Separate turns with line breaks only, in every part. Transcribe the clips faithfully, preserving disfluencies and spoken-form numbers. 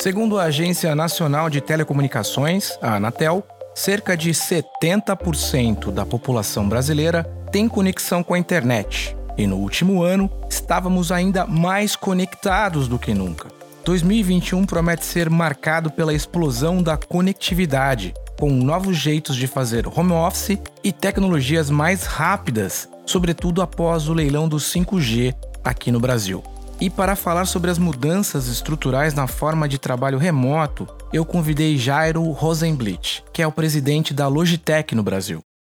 Segundo a Agência Nacional de Telecomunicações, a Anatel, cerca de setenta por cento da população brasileira tem conexão com a internet. E no último ano, estávamos ainda mais conectados do que nunca. dois mil e vinte e um promete ser marcado pela explosão da conectividade, com novos jeitos de fazer home office e tecnologias mais rápidas, sobretudo após o leilão do cinco G aqui no Brasil. E para falar sobre as mudanças estruturais na forma de trabalho remoto, eu convidei Jairo Rosenblit, que é o presidente da Logitech no Brasil.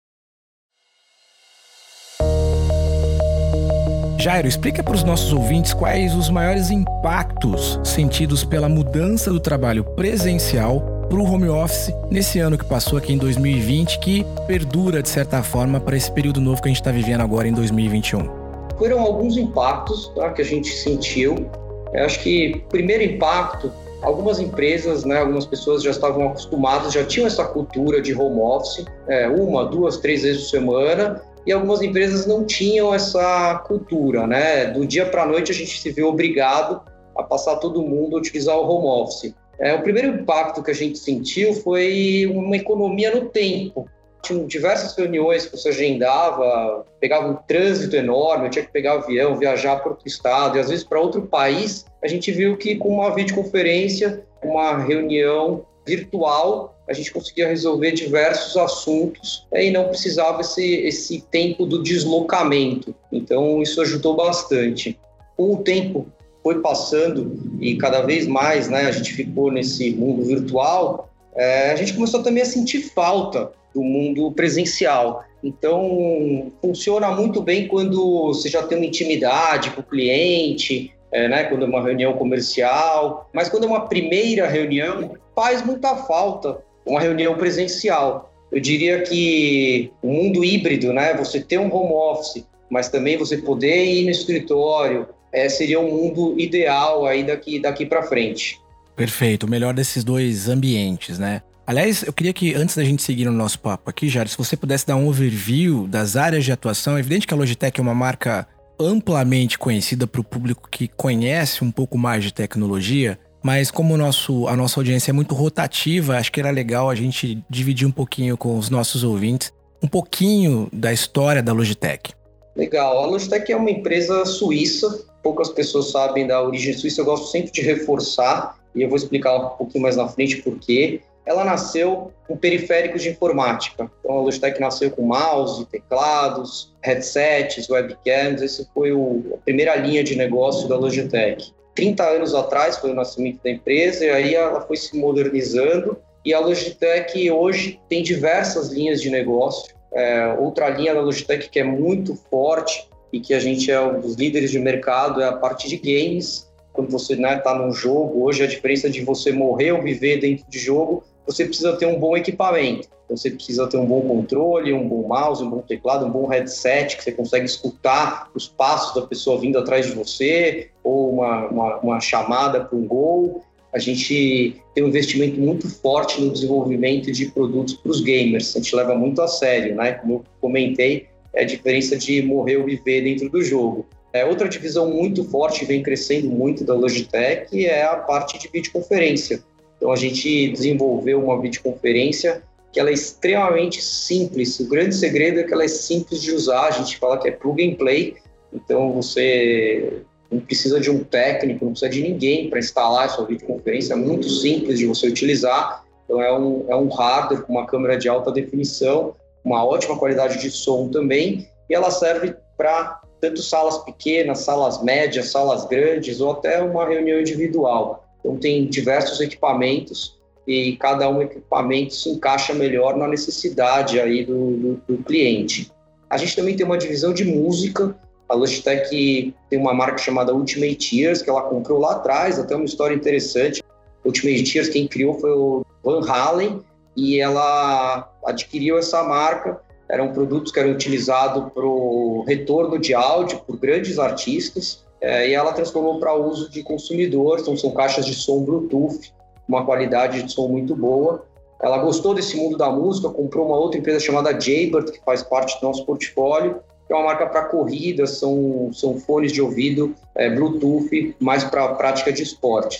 Jairo, explica para os nossos ouvintes quais os maiores impactos sentidos pela mudança do trabalho presencial para o home office nesse ano que passou aqui em dois mil e vinte, que perdura de certa forma para esse período novo que a gente está vivendo agora em dois mil e vinte e um.
Foram alguns impactos, tá, que a gente sentiu. Eu acho que o primeiro impacto, algumas empresas, né, algumas pessoas já estavam acostumadas, já tinham essa cultura de home office, é, uma, duas, três vezes por semana, e algumas empresas não tinham essa cultura, né? Do dia para a noite a gente se viu obrigado a passar todo mundo a utilizar o home office. É, o primeiro impacto que a gente sentiu foi uma economia no tempo. Tinham diversas reuniões que você agendava, pegava um trânsito enorme, eu tinha que pegar avião, viajar para outro estado e às vezes para outro país. A gente viu que com uma videoconferência, uma reunião virtual, a gente conseguia resolver diversos assuntos e não precisava esse, esse tempo do deslocamento. Então, isso ajudou bastante. Com o tempo foi passando e cada vez mais, né, a gente ficou nesse mundo virtual, é, a gente começou também a sentir falta do mundo presencial. Então, funciona muito bem quando você já tem uma intimidade com o cliente, é, né, quando é uma reunião comercial, mas quando é uma primeira reunião, faz muita falta uma reunião presencial. Eu diria que o mundo híbrido, né, você ter um home office, mas também você poder ir no escritório, é, seria um mundo ideal aí daqui, daqui para frente.
Perfeito, o melhor desses dois ambientes, né? Aliás, eu queria que antes da gente seguir no nosso papo aqui, Jairo, se você pudesse dar um overview das áreas de atuação. É evidente que a Logitech é uma marca amplamente conhecida para o público que conhece um pouco mais de tecnologia, mas como o nosso, a nossa audiência é muito rotativa, acho que era legal a gente dividir um pouquinho com os nossos ouvintes um pouquinho da história da Logitech.
Legal. A Logitech é uma empresa suíça, poucas pessoas sabem da origem suíça, eu gosto sempre de reforçar, e eu vou explicar um pouquinho mais na frente por quê. Ela nasceu com periféricos de informática. Então, a Logitech nasceu com mouse, teclados, headsets, webcams. Esse foi o, a primeira linha de negócio da Logitech. trinta anos atrás foi o nascimento da empresa, e aí ela foi se modernizando. E a Logitech hoje tem diversas linhas de negócio. É, outra linha da Logitech que é muito forte e que a gente é um dos líderes de mercado é a parte de games. Quando você está, né, num jogo, hoje a diferença de você morrer ou viver dentro de jogo, você precisa ter um bom equipamento. Você precisa ter um bom controle, um bom mouse, um bom teclado, um bom headset, que você consegue escutar os passos da pessoa vindo atrás de você, ou uma, uma, uma chamada para um gol. A gente tem um investimento muito forte no desenvolvimento de produtos para os gamers. A gente leva muito a sério, né? Como eu comentei, é a diferença de morrer ou viver dentro do jogo. É, outra divisão muito forte, vem crescendo muito da Logitech, é a parte de videoconferência. Então, a gente desenvolveu uma videoconferência que ela é extremamente simples. O grande segredo é que ela é simples de usar. A gente fala que é plug and play. Então, você não precisa de um técnico, não precisa de ninguém para instalar a sua videoconferência. É muito simples de você utilizar. Então, é um, é um hardware com uma câmera de alta definição, uma ótima qualidade de som também. E ela serve para tanto salas pequenas, salas médias, salas grandes ou até uma reunião individual. Então, tem diversos equipamentos e cada um equipamento se encaixa melhor na necessidade aí do, do, do cliente. A gente também tem uma divisão de música. A Logitech tem uma marca chamada Ultimate Ears, que ela comprou lá atrás, até uma história interessante. Ultimate Ears, quem criou foi o Van Halen, e ela adquiriu essa marca. Eram produtos que eram utilizados para o retorno de áudio por grandes artistas, é, e ela transformou para uso de consumidor. Então, são caixas de som Bluetooth, uma qualidade de som muito boa. Ela gostou desse mundo da música, comprou uma outra empresa chamada Jaybird, que faz parte do nosso portfólio, que é uma marca para corrida, são, são fones de ouvido é, Bluetooth, mais para a prática de esportes.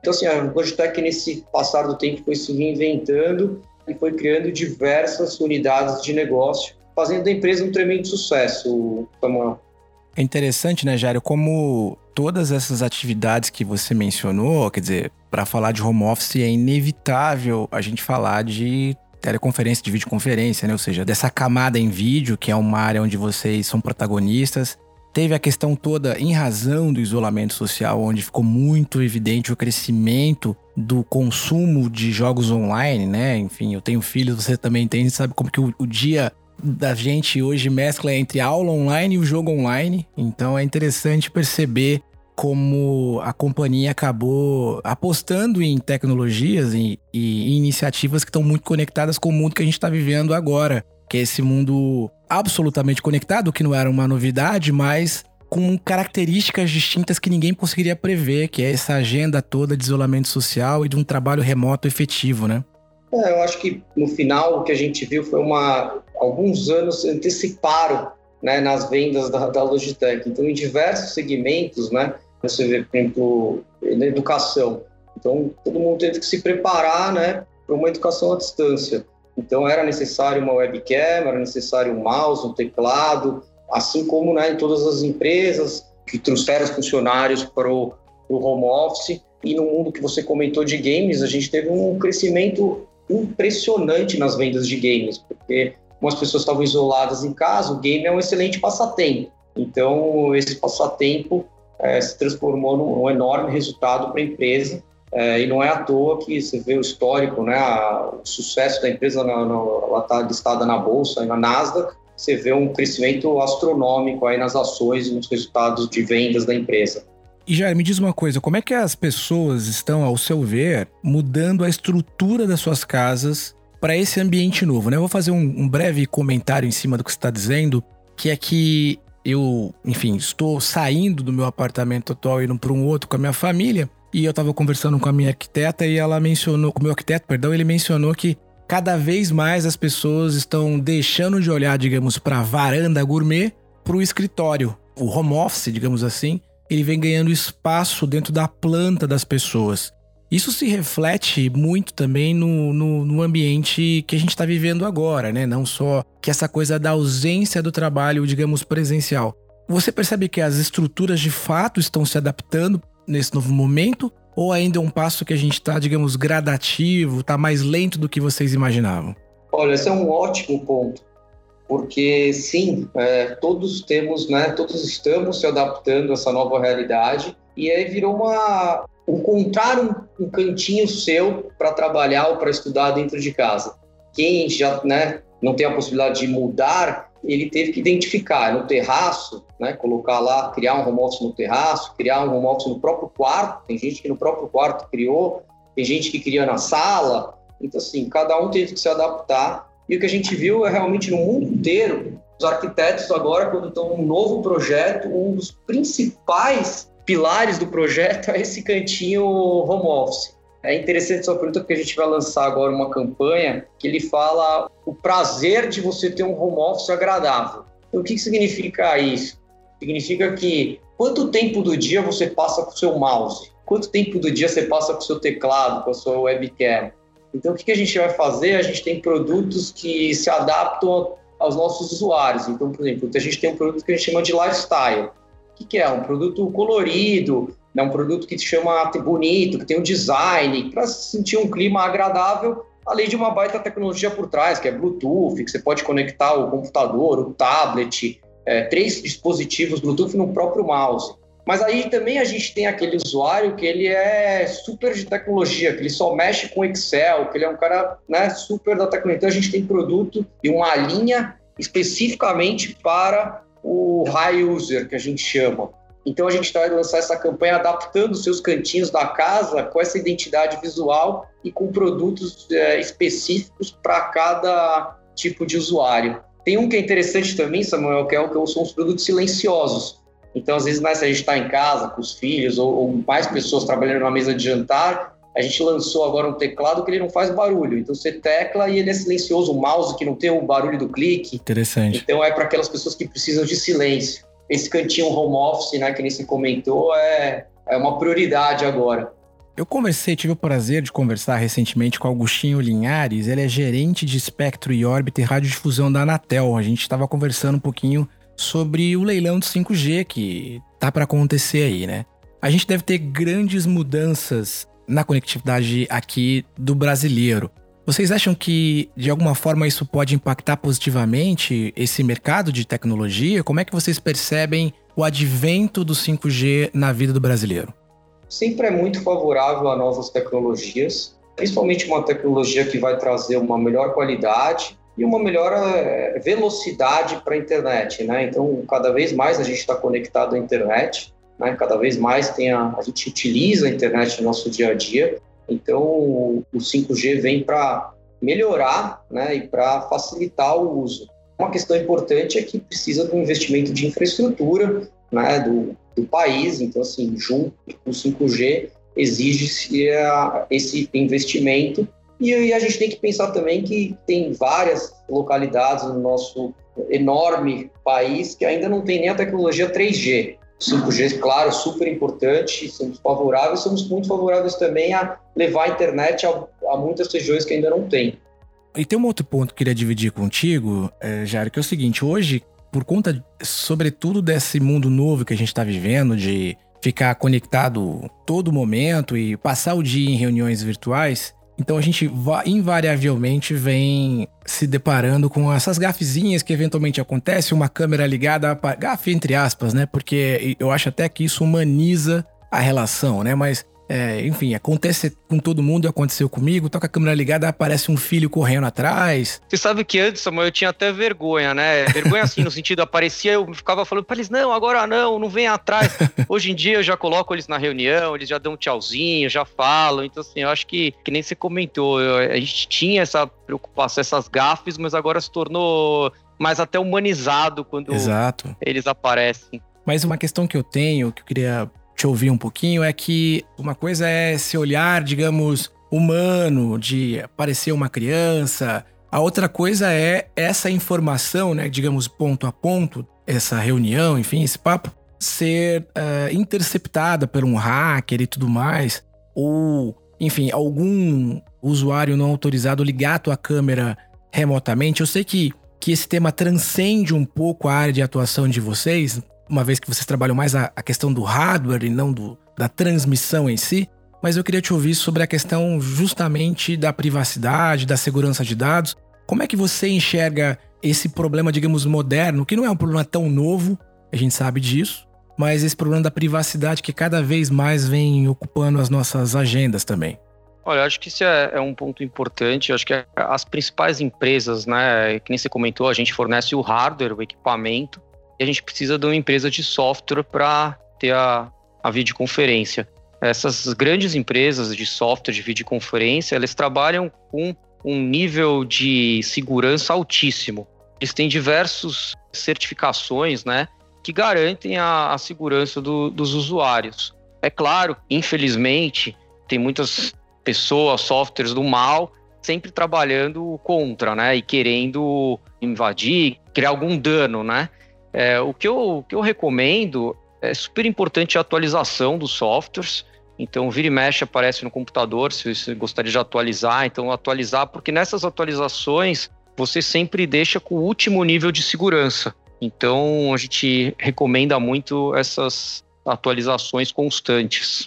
Então, assim, a Logitech, nesse passar do tempo, foi se reinventando e foi criando diversas unidades de negócio, fazendo da empresa um tremendo sucesso, Samuel.
É interessante, né, Jairo, como todas essas atividades que você mencionou, quer dizer, para falar de home office é inevitável a gente falar de teleconferência, de videoconferência, né? Ou seja, dessa camada em vídeo, que é uma área onde vocês são protagonistas. Teve a questão toda, em razão do isolamento social, onde ficou muito evidente o crescimento do consumo de jogos online, né? Enfim, eu tenho filhos, você também tem, sabe como que o, o dia da gente hoje mescla entre a aula online e o jogo online. Então é interessante perceber como a companhia acabou apostando em tecnologias e, e iniciativas que estão muito conectadas com o mundo que a gente está vivendo agora, que é esse mundo absolutamente conectado, que não era uma novidade, mas com características distintas que ninguém conseguiria prever, que é essa agenda toda de isolamento social e de um trabalho remoto efetivo, né?
É, eu acho que no final o que a gente viu foi uma... alguns anos anteciparam, né, nas vendas da, da Logitech. Então, em diversos segmentos, né, você vê, por exemplo, na educação. Então, todo mundo teve que se preparar, né, para uma educação à distância. Então, era necessário uma webcam, era necessário um mouse, um teclado, assim como, né, em todas as empresas que trouxeram os funcionários para o home office. E no mundo que você comentou de games, a gente teve um crescimento impressionante nas vendas de games, porque como as pessoas estavam isoladas em casa, o game é um excelente passatempo. Então, esse passatempo é, se transformou num, num enorme resultado para a empresa. É, e não é à toa que você vê o histórico, né, a, o sucesso da empresa, na, na, ela está listada na Bolsa, na Nasdaq, você vê um crescimento astronômico aí nas ações e nos resultados de vendas da empresa.
E Jair, me diz uma coisa, como é que as pessoas estão, ao seu ver, mudando a estrutura das suas casas para esse ambiente novo, né? Eu vou fazer um, um breve comentário em cima do que você está dizendo, que é que eu, enfim, estou saindo do meu apartamento atual e indo para um outro com a minha família, e eu estava conversando com a minha arquiteta e ela mencionou, com o meu arquiteto, perdão, ele mencionou que cada vez mais as pessoas estão deixando de olhar, digamos, para a varanda gourmet, para o escritório. O home office, digamos assim, ele vem ganhando espaço dentro da planta das pessoas. Isso se reflete muito também no, no, no ambiente que a gente está vivendo agora, né? Não só que essa coisa da ausência do trabalho, digamos, presencial. Você percebe que as estruturas de fato estão se adaptando nesse novo momento? Ou ainda é um passo que a gente está, digamos, gradativo, está mais lento do que vocês imaginavam?
Olha, esse é um ótimo ponto. Porque, sim, é, todos temos, né, todos estamos se adaptando a essa nova realidade e aí virou uma, encontrar um, um cantinho seu para trabalhar ou para estudar dentro de casa. Quem já, né, não tem a possibilidade de mudar, ele teve que identificar no terraço, né, colocar lá, criar um home office no terraço, criar um home office no próprio quarto. Tem gente que no próprio quarto criou, tem gente que cria na sala. Então, assim, cada um teve que se adaptar. E o que a gente viu é realmente no mundo inteiro, os arquitetos agora, quando estão num novo projeto, um dos principais pilares do projeto é esse cantinho home office. É interessante sua pergunta, porque a gente vai lançar agora uma campanha que ele fala o prazer de você ter um home office agradável. Então, o que significa isso? Significa que quanto tempo do dia você passa com o seu mouse? Quanto tempo do dia você passa com o seu teclado, com a sua webcam? Então, o que a gente vai fazer? A gente tem produtos que se adaptam aos nossos usuários. Então, por exemplo, a gente tem um produto que a gente chama de lifestyle. O que é? Um produto colorido, é um produto que se chama bonito, que tem um design, para sentir um clima agradável, além de uma baita tecnologia por trás, que é Bluetooth, que você pode conectar o computador, o tablet, é, três dispositivos Bluetooth no próprio mouse. Mas aí também a gente tem aquele usuário que ele é super de tecnologia, que ele só mexe com Excel, que ele é um cara, né, super da tecnologia. Então a gente tem produto e uma linha especificamente para o high user, que a gente chama. Então a gente vai lançar essa campanha adaptando os seus cantinhos da casa com essa identidade visual e com produtos é, específicos para cada tipo de usuário. Tem um que é interessante também, Samuel, que é o que são os produtos silenciosos. Então, às vezes, né, se a gente está em casa com os filhos ou, ou mais pessoas trabalhando numa mesa de jantar, a gente lançou agora um teclado que ele não faz barulho. Então, você tecla e ele é silencioso. O mouse que não tem o barulho do clique.
Interessante.
Então, é para aquelas pessoas que precisam de silêncio. Esse cantinho home office, né, que nem você comentou, é, é uma prioridade agora.
Eu conversei, tive o prazer de conversar recentemente com Augustinho Linhares, ele é gerente de espectro e órbita e radiodifusão da Anatel. A gente estava conversando um pouquinho sobre o leilão do cinco G que tá para acontecer aí, né? A gente deve ter grandes mudanças na conectividade aqui do brasileiro. Vocês acham que, de alguma forma, isso pode impactar positivamente esse mercado de tecnologia? Como é que vocês percebem o advento do cinco G na vida do brasileiro?
Sempre é muito favorável a novas tecnologias, principalmente uma tecnologia que vai trazer uma melhor qualidade e uma melhor velocidade para a internet, né? Então, cada vez mais a gente está conectado à internet, né? Cada vez mais tem a, a gente utiliza a internet no nosso dia a dia. Então, o cinco G vem para melhorar, né, e para facilitar o uso. Uma questão importante é que precisa de um investimento de infraestrutura, né, do, do país. Então, assim, junto com o cinco G, exige-se esse investimento. E aí a gente tem que pensar também que tem várias localidades no nosso enorme país que ainda não tem nem a tecnologia três G. cinco G, claro, super importante, somos favoráveis, somos muito favoráveis também a levar a internet a, a muitas regiões que ainda não tem.
E tem um outro ponto que eu queria dividir contigo, é, Jairo, que é o seguinte: hoje, por conta, sobretudo, desse mundo novo que a gente está vivendo, de ficar conectado todo momento e passar o dia em reuniões virtuais, então a gente invariavelmente vem se deparando com essas gafezinhas que eventualmente acontecem, uma câmera ligada, a gafe entre aspas, né? Porque eu acho até que isso humaniza a relação, né? Mas, é, enfim, acontece com todo mundo, aconteceu comigo, tá com a câmera ligada, aparece um filho correndo atrás.
Você sabe que antes, Samuel, eu tinha até vergonha, né? Vergonha assim, no sentido, aparecia, eu ficava falando pra eles, não, agora não, não vem atrás. Hoje em dia eu já coloco eles na reunião, eles já dão um tchauzinho, já falam. Então, assim, eu acho que, que nem você comentou, eu, a gente tinha essa preocupação, essas gafes, mas agora se tornou mais até humanizado quando
Exato.
Eles aparecem.
Mas uma questão que eu tenho, que eu queria te ouvir um pouquinho, é que uma coisa é esse olhar, digamos, humano, de aparecer uma criança. A outra coisa é essa informação, né, digamos, ponto a ponto, essa reunião, enfim, esse papo, ser uh, interceptada por um hacker e tudo mais, ou, enfim, algum usuário não autorizado ligar a tua câmera remotamente. Eu sei que, que esse tema transcende um pouco a área de atuação de vocês, uma vez que vocês trabalham mais a, a questão do hardware e não do, da transmissão em si, mas eu queria te ouvir sobre a questão justamente da privacidade, da segurança de dados. Como é que você enxerga esse problema, digamos, moderno, que não é um problema tão novo, a gente sabe disso, mas esse problema da privacidade que cada vez mais vem ocupando as nossas agendas também?
Olha, eu acho que isso é, é um ponto importante. Eu acho que as principais empresas, né, que nem você comentou, a gente fornece o hardware, o equipamento, e a gente precisa de uma empresa de software para ter a, a videoconferência. Essas grandes empresas de software de videoconferência, elas trabalham com um nível de segurança altíssimo. Eles têm diversas certificações, né, que garantem a, a segurança do, dos usuários. É claro, infelizmente, tem muitas pessoas, softwares do mal, sempre trabalhando contra, né, e querendo invadir, criar algum dano, né. É, o, que eu, o que eu recomendo é super importante a atualização dos softwares. Então, vira e mexe aparece no computador, se você gostaria de atualizar, então atualizar, porque nessas atualizações você sempre deixa com o último nível de segurança. Então, a gente recomenda muito essas atualizações constantes.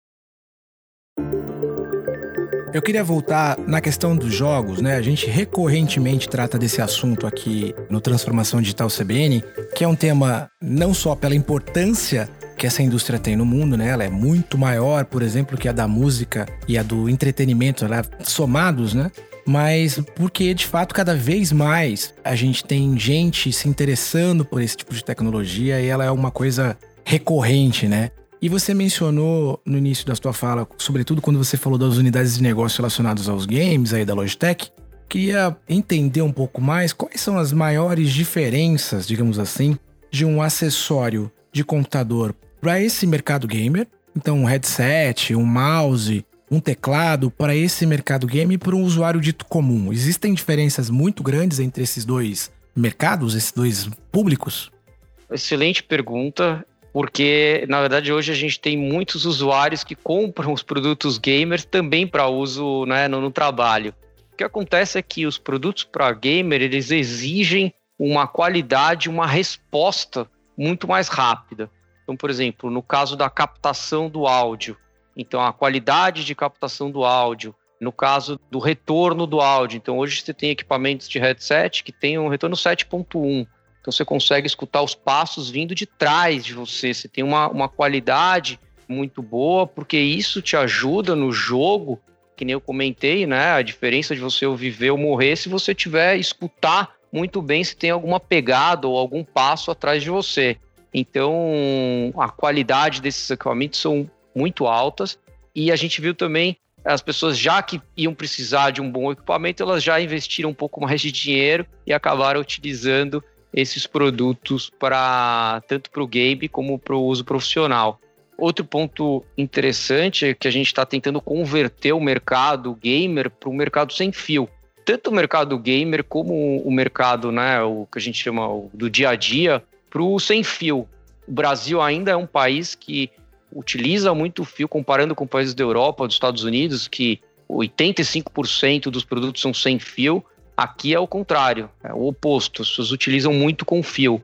Eu queria voltar na questão dos jogos, né? A gente recorrentemente trata desse assunto aqui no Transformação Digital C B N, que é um tema não só pela importância que essa indústria tem no mundo, né? Ela é muito maior, por exemplo, que a da música e a do entretenimento, né? Somados, né? Mas porque, de fato, cada vez mais a gente tem gente se interessando por esse tipo de tecnologia e ela é uma coisa recorrente, né? E você mencionou no início da sua fala, sobretudo quando você falou das unidades de negócio relacionadas aos games aí da Logitech, queria entender um pouco mais quais são as maiores diferenças, digamos assim, de um acessório de computador para esse mercado gamer. Então, um headset, um mouse, um teclado para esse mercado game e para um usuário dito comum. Existem diferenças muito grandes entre esses dois mercados, esses dois públicos?
Excelente pergunta. Porque, na verdade, hoje a gente tem muitos usuários que compram os produtos gamers também para uso, né, no, no trabalho. O que acontece é que os produtos para gamer, eles exigem uma qualidade, uma resposta muito mais rápida. Então, por exemplo, no caso da captação do áudio, então a qualidade de captação do áudio, no caso do retorno do áudio, então hoje você tem equipamentos de headset que tem um retorno sete ponto um, então você consegue escutar os passos vindo de trás de você, você tem uma, uma qualidade muito boa, porque isso te ajuda no jogo, que nem eu comentei, né, a diferença de você ou viver ou morrer se você tiver escutar muito bem se tem alguma pegada ou algum passo atrás de você. Então, a qualidade desses equipamentos são muito altas e a gente viu também as pessoas já que iam precisar de um bom equipamento, elas já investiram um pouco mais de dinheiro e acabaram utilizando esses produtos para tanto para o game como para o uso profissional. Outro ponto interessante é que a gente está tentando converter o mercado gamer para o mercado sem fio. Tanto o mercado gamer como o mercado, né, o que a gente chama do dia a dia, para o sem fio. O Brasil ainda é um país que utiliza muito fio, comparando com países da Europa, dos Estados Unidos, que oitenta e cinco por cento dos produtos são sem fio. Aqui é o contrário, é o oposto, as pessoas utilizam muito com fio.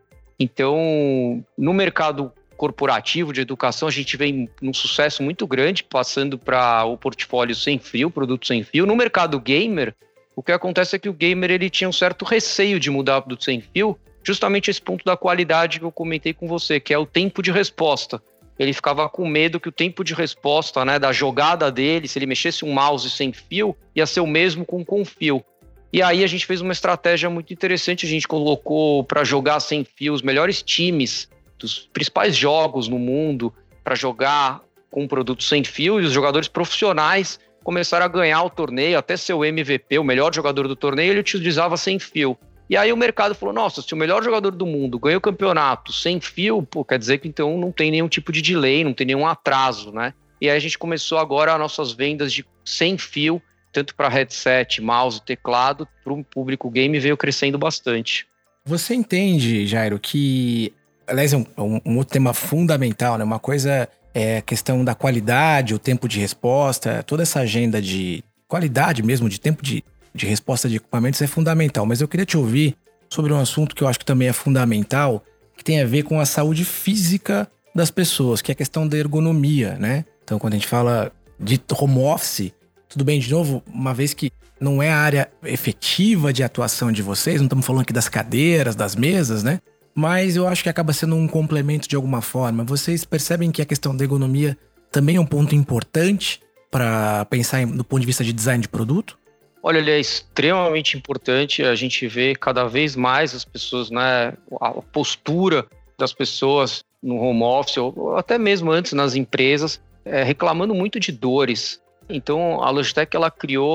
Então, no mercado corporativo de educação, a gente vem num sucesso muito grande, passando para o portfólio sem fio, produto sem fio. No mercado gamer, o que acontece é que o gamer ele tinha um certo receio de mudar para o produto sem fio, justamente esse ponto da qualidade que eu comentei com você, que é o tempo de resposta. Ele ficava com medo que o tempo de resposta, né, da jogada dele, se ele mexesse um mouse sem fio, ia ser o mesmo com com fio. E aí a gente fez uma estratégia muito interessante, a gente colocou para jogar sem fio os melhores times dos principais jogos no mundo para jogar com produtos sem fio, e os jogadores profissionais começaram a ganhar o torneio, até ser o M V P, o melhor jogador do torneio, ele utilizava sem fio. E aí o mercado falou, nossa, se o melhor jogador do mundo ganha o campeonato sem fio, pô, quer dizer que então não tem nenhum tipo de delay, não tem nenhum atraso, né? E aí a gente começou agora as nossas vendas de sem fio, tanto para headset, mouse, teclado, para o público game veio crescendo bastante.
Você entende, Jairo, que, aliás, é um, um outro tema fundamental, né? Uma coisa é a questão da qualidade, o tempo de resposta, toda essa agenda de qualidade mesmo, de tempo de de resposta de equipamentos é fundamental, mas eu queria te ouvir sobre um assunto que eu acho que também é fundamental, que tem a ver com a saúde física das pessoas, que é a questão da ergonomia, né? Então, quando a gente fala de home office, tudo bem, de novo, uma vez que não é a área efetiva de atuação de vocês, não estamos falando aqui das cadeiras, das mesas, né? Mas eu acho que acaba sendo um complemento de alguma forma. Vocês percebem que a questão da ergonomia também é um ponto importante para pensar do ponto de vista de design de produto?
Olha, ele é extremamente importante, a gente vê cada vez mais as pessoas, né, a postura das pessoas no home office, ou até mesmo antes nas empresas, é, reclamando muito de dores. Então, a Logitech ela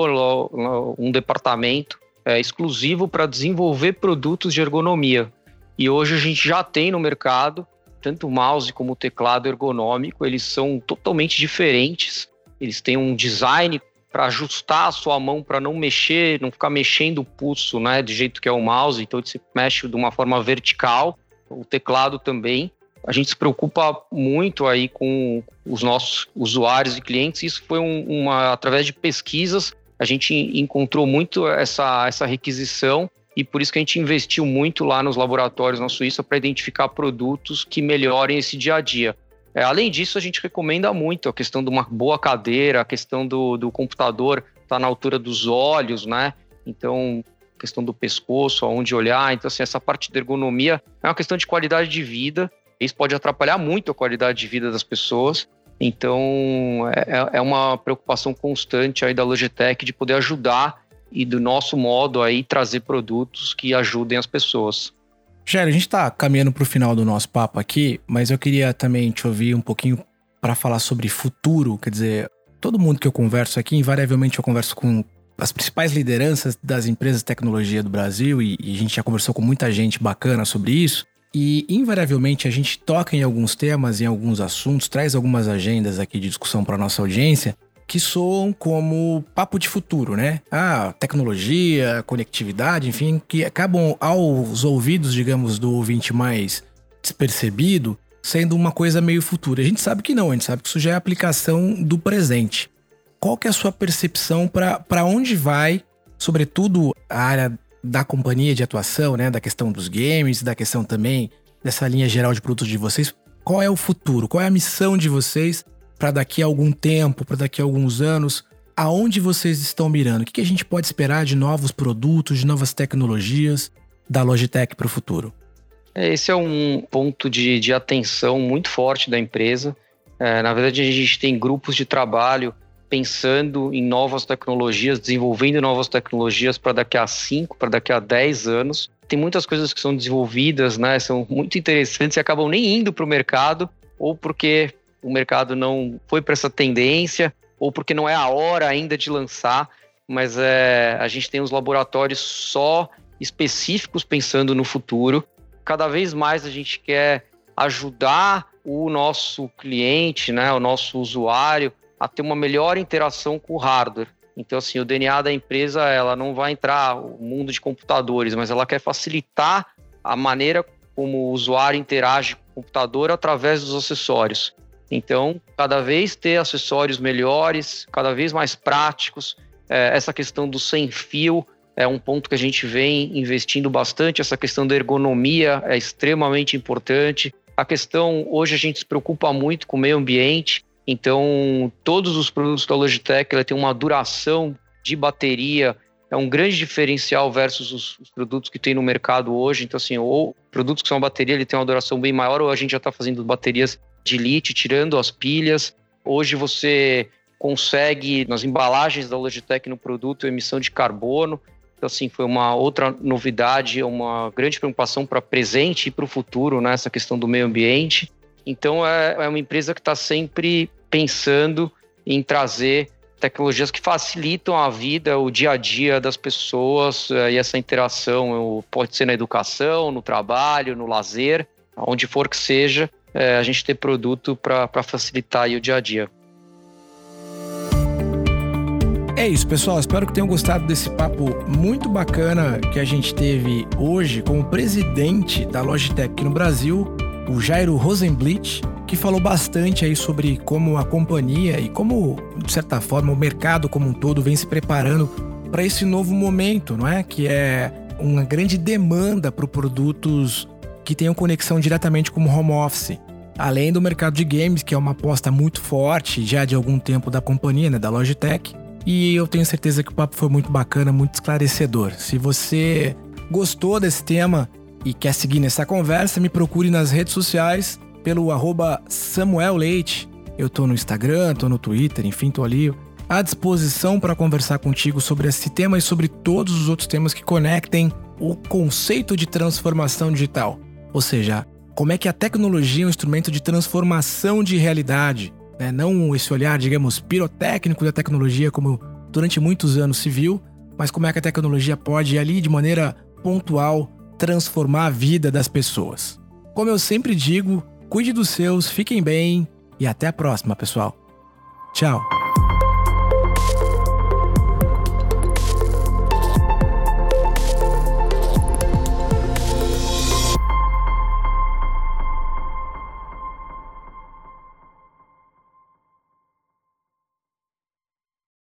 criou um departamento é, exclusivo para desenvolver produtos de ergonomia. E hoje a gente já tem no mercado, tanto o mouse como o teclado ergonômico, eles são totalmente diferentes, eles têm um design para ajustar a sua mão, para não mexer, não ficar mexendo o pulso, né, do jeito que é o mouse, então ele se mexe de uma forma vertical, o teclado também. A gente se preocupa muito aí com os nossos usuários e clientes, isso foi um, uma, através de pesquisas, a gente encontrou muito essa, essa requisição e por isso que a gente investiu muito lá nos laboratórios na Suíça para identificar produtos que melhorem esse dia a dia. É, além disso, a gente recomenda muito a questão de uma boa cadeira, a questão do, do computador estar na altura dos olhos, né? Então, a questão do pescoço, aonde olhar. Então, assim, essa parte da ergonomia é uma questão de qualidade de vida. Isso pode atrapalhar muito a qualidade de vida das pessoas. Então, é, é uma preocupação constante aí da Logitech de poder ajudar e, do nosso modo, aí trazer produtos que ajudem as pessoas.
Jairo, a gente tá caminhando pro final do nosso papo aqui, mas eu queria também te ouvir um pouquinho para falar sobre futuro. Quer dizer, todo mundo que eu converso aqui, invariavelmente eu converso com as principais lideranças das empresas de tecnologia do Brasil e, e a gente já conversou com muita gente bacana sobre isso. E invariavelmente a gente toca em alguns temas, em alguns assuntos, traz algumas agendas aqui de discussão para nossa audiência que soam como papo de futuro, né? Ah, tecnologia, conectividade, enfim, que acabam aos ouvidos, digamos, do ouvinte mais despercebido, sendo uma coisa meio futura. A gente sabe que não, a gente sabe que isso já é aplicação do presente. Qual que é a sua percepção para onde vai, sobretudo a área da companhia de atuação, né, da questão dos games, da questão também dessa linha geral de produtos de vocês? Qual é o futuro? Qual é a missão de vocês para daqui a algum tempo, para daqui a alguns anos? Aonde vocês estão mirando? O que a gente pode esperar de novos produtos, de novas tecnologias da Logitech para o futuro?
Esse é um ponto de, de atenção muito forte da empresa. É, na verdade, a gente tem grupos de trabalho pensando em novas tecnologias, desenvolvendo novas tecnologias para daqui a cinco, para daqui a dez anos. Tem muitas coisas que são desenvolvidas, né, são muito interessantes e acabam nem indo para o mercado, ou porque o mercado não foi para essa tendência, ou porque não é a hora ainda de lançar, mas é, a gente tem os laboratórios só específicos pensando no futuro. Cada vez mais a gente quer ajudar o nosso cliente, né, o nosso usuário, a ter uma melhor interação com o hardware. Então, assim, o D N A da empresa, ela não vai entrar no mundo de computadores, mas ela quer facilitar a maneira como o usuário interage com o computador através dos acessórios. Então, cada vez ter acessórios melhores, cada vez mais práticos. É, essa questão do sem fio é um ponto que a gente vem investindo bastante. Essa questão da ergonomia é extremamente importante. A questão, hoje a gente se preocupa muito com o meio ambiente. Então, todos os produtos da Logitech ela tem uma duração de bateria, é um grande diferencial versus os, os produtos que tem no mercado hoje. Então, assim, ou produtos que são bateria, ele tem uma duração bem maior, ou a gente já está fazendo baterias de lítio, tirando as pilhas. Hoje você consegue, nas embalagens da Logitech no produto, emissão de carbono. Então, assim, foi uma outra novidade, uma grande preocupação para presente e para o futuro, né, essa questão do meio ambiente. Então, é, é uma empresa que está sempre pensando em trazer tecnologias que facilitam a vida, o dia a dia das pessoas, e essa interação pode ser na educação, no trabalho, no lazer, onde for que seja, é, a gente ter produto para facilitar aí o dia a dia.
É isso, pessoal. Espero que tenham gostado desse papo muito bacana que a gente teve hoje com o presidente da Logitech aqui no Brasil, o Jairo Rosenblit, que falou bastante aí sobre como a companhia e como, de certa forma, o mercado como um todo vem se preparando para esse novo momento, não é? Que é uma grande demanda por produtos que tenham conexão diretamente com o home office. Além do mercado de games, que é uma aposta muito forte já de algum tempo da companhia, né, da Logitech. E eu tenho certeza que o papo foi muito bacana, muito esclarecedor. Se você gostou desse tema e quer seguir nessa conversa, me procure nas redes sociais pelo arroba Samuel Leite. Eu tô no Instagram, tô no Twitter, enfim, tô ali à disposição para conversar contigo sobre esse tema e sobre todos os outros temas que conectem o conceito de transformação digital. Ou seja, como é que a tecnologia é um instrumento de transformação de realidade, né? Não esse olhar, digamos, pirotécnico da tecnologia como durante muitos anos se viu, mas como é que a tecnologia pode ali de maneira pontual transformar a vida das pessoas. Como eu sempre digo, cuide dos seus, fiquem bem e até a próxima, pessoal. Tchau!